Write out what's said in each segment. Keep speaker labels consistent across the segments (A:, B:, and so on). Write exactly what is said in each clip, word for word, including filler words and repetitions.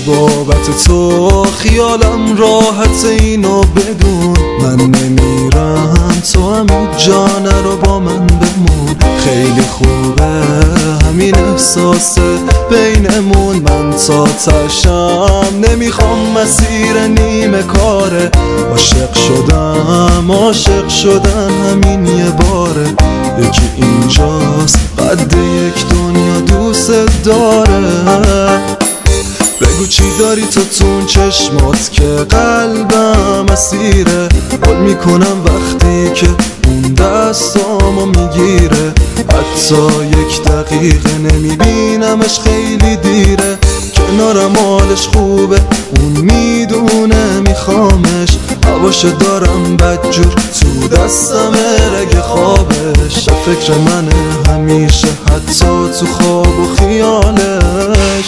A: بابت تو خیالم راحت، اینو بدون من نمیرم، تو همین جانه رو با من بمون. خیلی خوبه همین احساس بینمون، من تا تشم نمیخوام مسیر نیمه کاره. عاشق شدم عاشق شدن همین یه باره، یکی اینجاست قد یک دنیا دوست داره. بگو چی داری تو تون چشمات که قلبم اسیره، حال میکنم وقتی که اون دستامو میگیره. حتی یک دقیقه نمیبینمش خیلی دیره، کنارم حالش خوبه اون میدونه میخوامش. هواش دارم بدجور تو دستمه رگ خوابش، فکر منه همیشه حتی تو خواب و خیالش.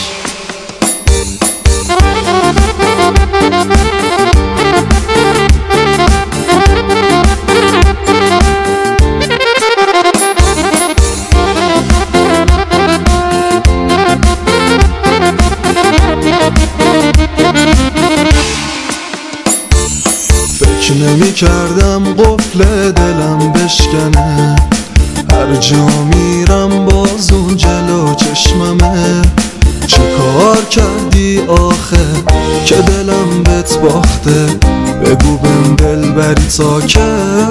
A: فکر نمی کردم قفل دلم بشکنه، هر جا میرم باز اون جلو چشممه. چه کار کردی آخه که دلم بهت باخته، بگو بهم دل بری تا کی.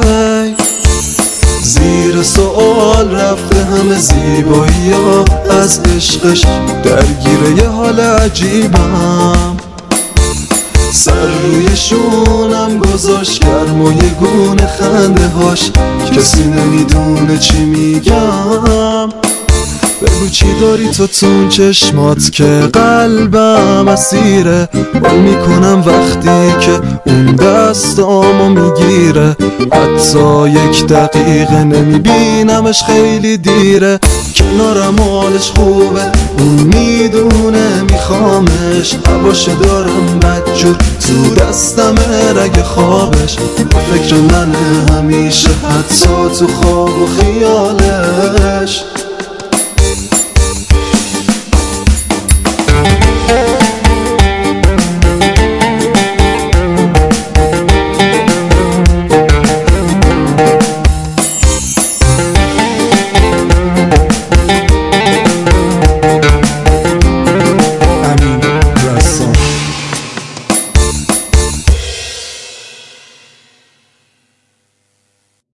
A: زیر سوال رفته همه زیبایی ها از عشقش، درگیره یه حال عجیبم. سر روی شونم گذاشت گرم و یه گونه خنده هاش، کسی نمیدونه چی میگم. بگو چی داری تو تون چشمات که قلبم اسیره، حال میکنم وقتی که اون دستامو میگیره. حتی یک دقیقه نمیبینمش خیلی دیره، کنارم حالش خوبه اون میدونه میخوامش. هواش دارم بدجور تو دستمه رگ خوابش، فکر منه همیشه حتی تو خواب و خیالش.